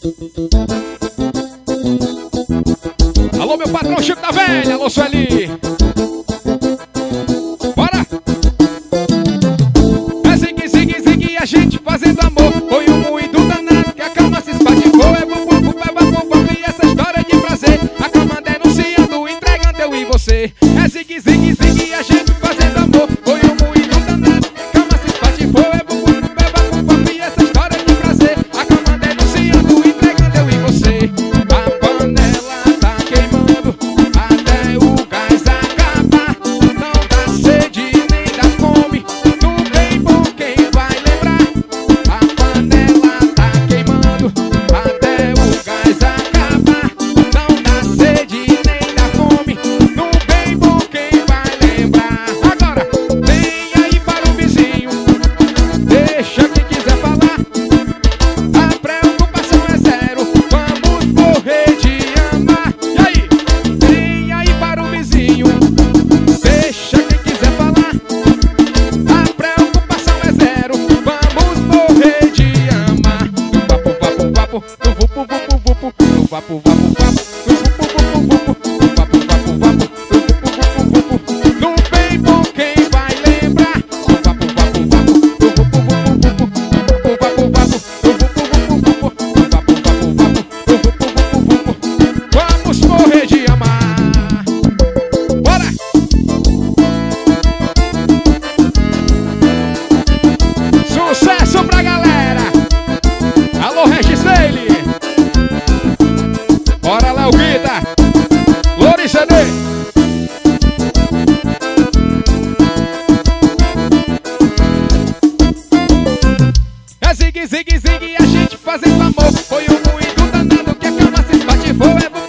Alô, meu patrão Chico da Velha, alô, Sueli. Bora! É zigue, zigue, zigue, a gente fazendo amor. Foi um moído danado que a cama se espatifou. É bubu, e essa história de prazer. A cama denunciando, entregando eu e você. É zigue, zigue, zigue, a gente fazendo amor. Foi um moído danado que a cama se espatifou. É bubu, e essa história de prazer. A cama denunciando, entregando eu e você. A panela tá queimando até o gás acabar. Não dá sede nem dá fome. No bem bom quem vai lembrar. A panela tá queimando até o gás acabar. Não dá sede nem dá fome. No bem bom quem vai lembrar. Agora, vem aí para o vizinho. Deixa quem quiser falar. A preocupação é zero. Vamos morrer de amar. E aí? Vem aí para o vizinho. Deixa quem quiser falar. A preocupação é zero. Vamos morrer de amar. Vapo, vapo, vapo. Vupu, vupu, vupu. Vapo, vapo, vapo. Vupu, vupu, vupu. Vapo, vapo, vapo. Vupu, vupu, vupu. No bem bom quem vai lembrar. Vapo, vapo, vapo. Vupu, vupu, vupu. Vapo, vapo, vapo. Vupu, vupu, vupu. Vapo, vapo, vapo. Vupu, vupu, vupu. Vamos morrer de amar. Bora! Sucesso pra galera! Alô, Regis Daily! Bora, Léo Guida! Lori CD! É zigue, zigue, zigue, a gente fazendo amor. Foi um moído danado que a cama se espatifou. É